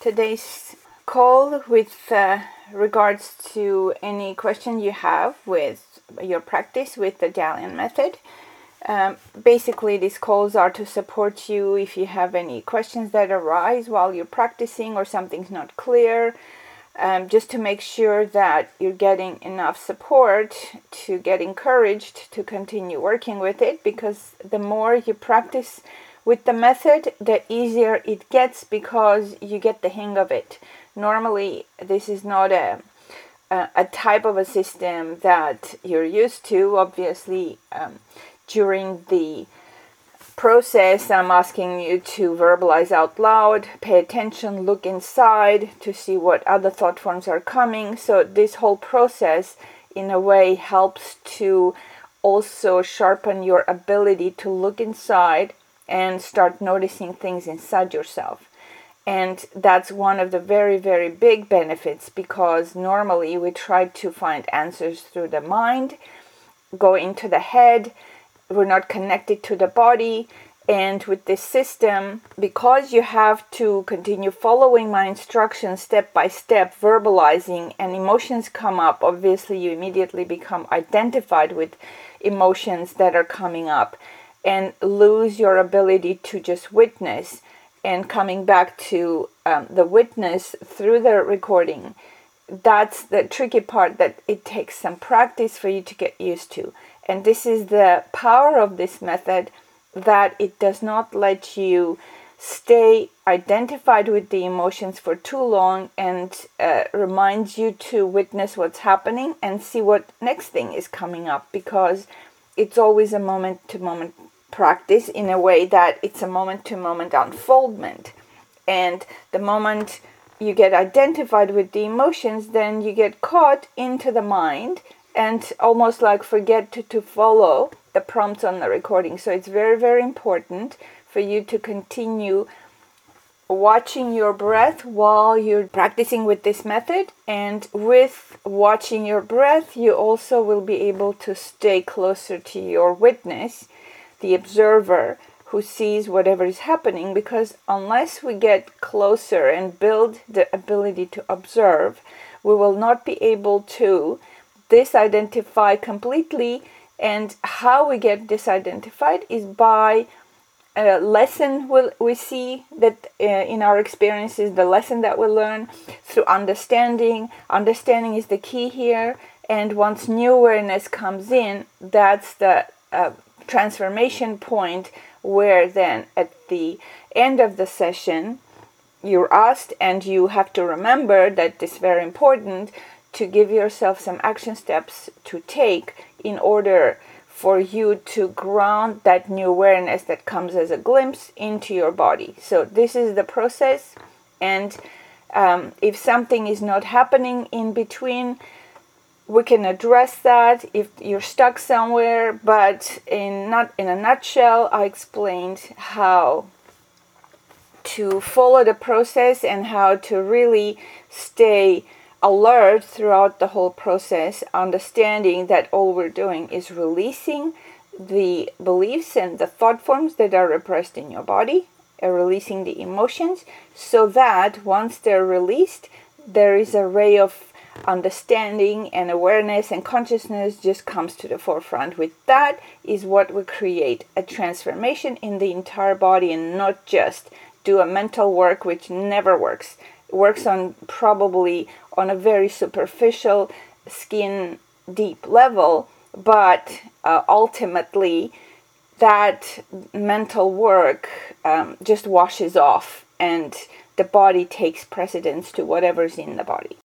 today's call with regards to any question you have with your practice with the Dalian method. Basically, these calls are to support you if you have any questions that arise while you're practicing or something's not clear, just to make sure that you're getting enough support to get encouraged to continue working with it, because the more you practice with the method, the easier it gets because you get the hang of it. Normally, this is not a type of a system that you're used to. Obviously, during the process, I'm asking you to verbalize out loud, pay attention, look inside to see what other thought forms are coming. So this whole process, in a way, helps to also sharpen your ability to look inside and start noticing things inside yourself. And that's one of the very, very big benefits, because normally we try to find answers through the mind, go into the head, we're not connected to the body. And with this system, because you have to continue following my instructions step by step, verbalizing, and emotions come up, obviously you immediately become identified with emotions that are coming up and lose your ability to just witness, and coming back to the witness through the recording. That's the tricky part, that it takes some practice for you to get used to. And this is the power of this method, that it does not let you stay identified with the emotions for too long, and reminds you to witness what's happening and see what next thing is coming up, because it's always a moment-to-moment practice, in a way that it's a moment-to-moment unfoldment. And the moment you get identified with the emotions, then you get caught into the mind and almost like forget to follow the prompts on the recording. So it's very, very important for you to continue watching your breath while you're practicing with this method. And with watching your breath, you also will be able to stay closer to your witness, the observer who sees whatever is happening, because unless we get closer and build the ability to observe, we will not be able to disidentify completely. And how we get disidentified is by a lesson we see that in our experiences, the lesson that we learn through understanding. Understanding is the key here. And once new awareness comes in, that's the transformation point, where then at the end of the session, you're asked, and you have to remember that it's very important to give yourself some action steps to take in order for you to ground that new awareness that comes as a glimpse into your body. So this is the process. And if something is not happening in between, we can address that if you're stuck somewhere. But in a nutshell, I explained how to follow the process and how to really stay alert throughout the whole process, understanding that all we're doing is releasing the beliefs and the thought forms that are repressed in your body, releasing the emotions, so that once they're released, there is a ray of understanding and awareness and consciousness just comes to the forefront. With that is what will create a transformation in the entire body, and not just do a mental work, which never works. It works on probably on a very superficial, skin deep level, but ultimately that mental work just washes off, and the body takes precedence to whatever's in the body.